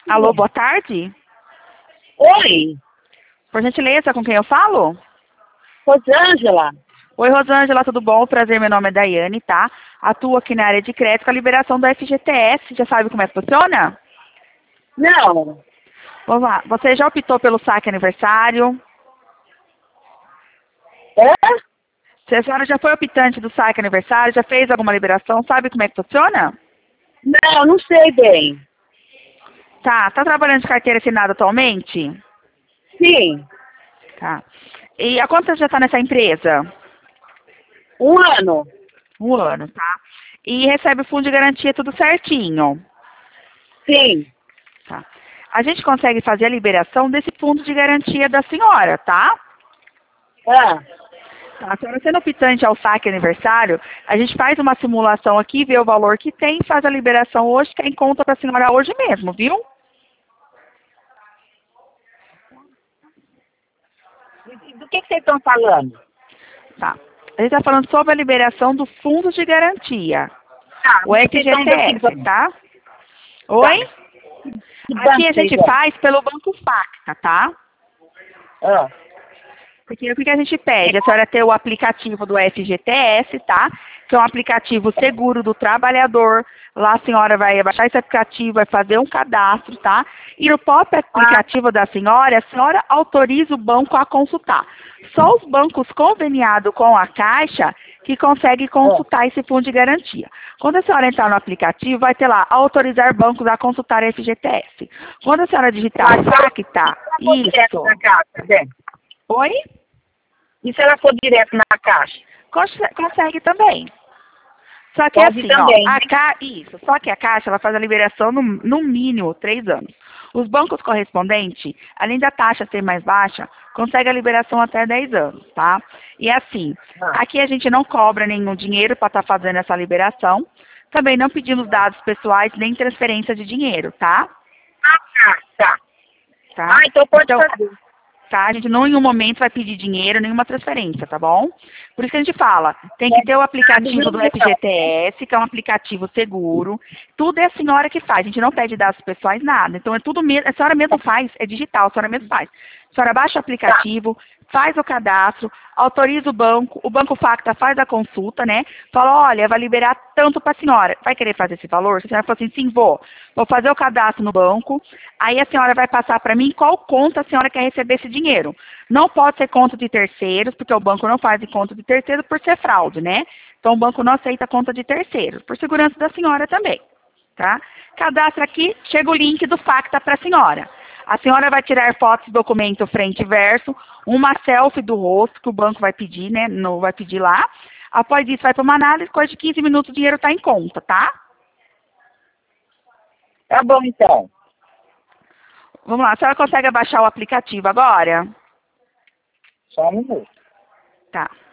Alô, boa tarde. Oi, Por gentileza, com quem eu falo? Rosângela. Oi, Rosângela, tudo bom? Prazer, meu nome é Daiane, tá? Atuo aqui na área de crédito com a liberação do FGTS. Já sabe como é que funciona? Não. Vamos lá. Você já optou pelo saque aniversário? É? Se a senhora já foi optante do saque aniversário, já fez alguma liberação, sabe como é que funciona? Não sei bem. Tá trabalhando de carteira assinada atualmente? Sim, Tá. E há quanto tempo já está nessa empresa? 1 ano. Um ano, tá? E recebe o fundo de garantia tudo certinho. Sim. Tá. A gente consegue fazer a liberação desse fundo de garantia da senhora, tá? Ah, Tá, a senhora sendo optante ao saque aniversário, a gente faz uma simulação aqui, vê o valor que tem, faz a liberação hoje, que é em conta para a senhora hoje mesmo, viu? do que vocês estão falando? Tá. A gente está falando sobre a liberação do fundo de garantia, Ah, o mas vocês estão indo aqui FGTS, tá? Tá. Oi? Que Aqui banco a vocês gente vão? faz pelo Banco Facta, tá? Ah, Porque o que a gente pede? A senhora ter o aplicativo do FGTS, tá? Que é um aplicativo seguro do trabalhador. Lá a senhora vai baixar esse aplicativo, vai fazer um cadastro, tá? E no próprio aplicativo da senhora, a senhora autoriza o banco a consultar. Só os bancos conveniados com a Caixa que conseguem consultar esse fundo de garantia. Quando a senhora entrar no aplicativo, vai ter lá, autorizar bancos a consultar FGTS. Quando a senhora digitar Facta, vou direto isso. na caixa, Zé. Oi? E se ela for direto na caixa? Consegue também. Só que Pode assim, ó, também. isso, só que a Caixa ela faz a liberação no mínimo 3 anos. Os bancos correspondentes, além da taxa ser mais baixa, consegue a liberação até 10 anos, tá? E assim, Ah, aqui a gente não cobra nenhum dinheiro para estar fazendo essa liberação, também não pedimos dados pessoais nem transferência de dinheiro, tá? tá. Tá? Ah, então pode Então, fazer. tá? A gente não em um momento vai pedir dinheiro, nenhuma transferência, tá bom? Por isso que a gente fala, tem que ter o aplicativo do FGTS, que é um aplicativo seguro. Tudo é a senhora que faz, a gente não pede dados pessoais, nada. Então é tudo mesmo, a senhora mesmo faz, é digital, a senhora mesmo faz. A senhora baixa o aplicativo, faz o cadastro, autoriza o Banco Facta faz a consulta, né? Fala, olha, vai liberar tanto para a senhora. Vai querer fazer esse valor? Se a senhora fala assim, sim, vou fazer o cadastro no banco, aí a senhora vai passar para mim qual conta a senhora quer receber esse dinheiro. Não pode ser conta de terceiros, porque o banco não faz em conta de terceiros por ser fraude, né? Então o banco não aceita conta de terceiros, por segurança da senhora também, tá? Cadastra aqui, chega o link do Facta para a senhora. A senhora vai tirar fotos do documento frente e verso, uma selfie do rosto que o banco vai pedir, né? Vai pedir lá. Após isso, vai para uma análise, coisa de 15 minutos o dinheiro está em conta, tá? Tá bom, então. Vamos lá, a senhora consegue baixar o aplicativo agora? Só um minuto. Tá.